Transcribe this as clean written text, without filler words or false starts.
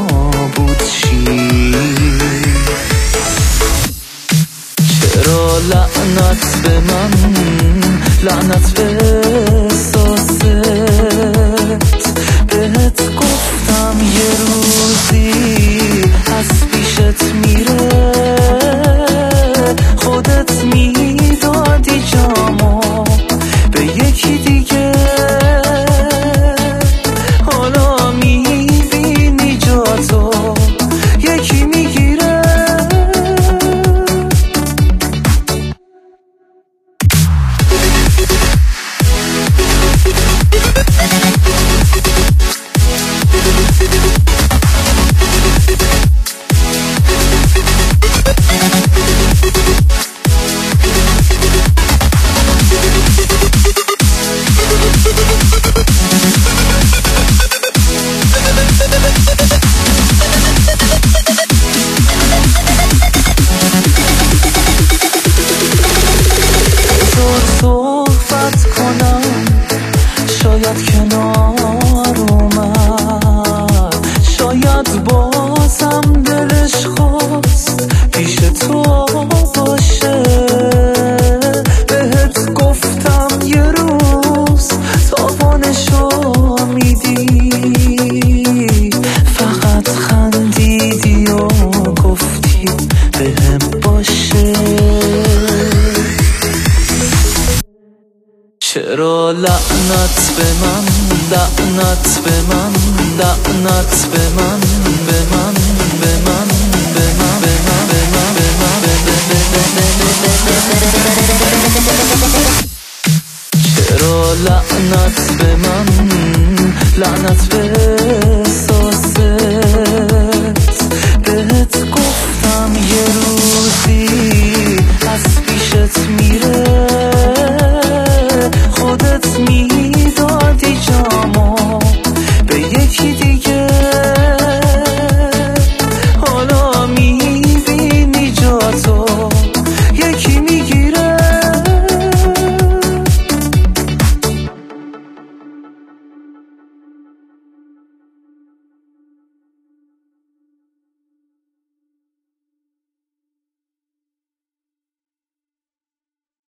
نابود شی. چرا لعنت به من، لعنت به احساست، بهت گفتم یه روزی از پیشت میره، خودت میدادی جامو به یکی دیگه، حالا میبینی جاتو یکی میگیره. صحبت کنم شاید کنار اومد، شاید بازم دلش خواست پیش تو باشه. بهت گفتم یه روز تاوانشو میدی، فقط خندیدی و گفتی بهم باشه. چرا لعنت به من، لعنت به من، لعنت به من، به من، به من، به من، به من، به من، به من. چرا لعنت به من، لعنت به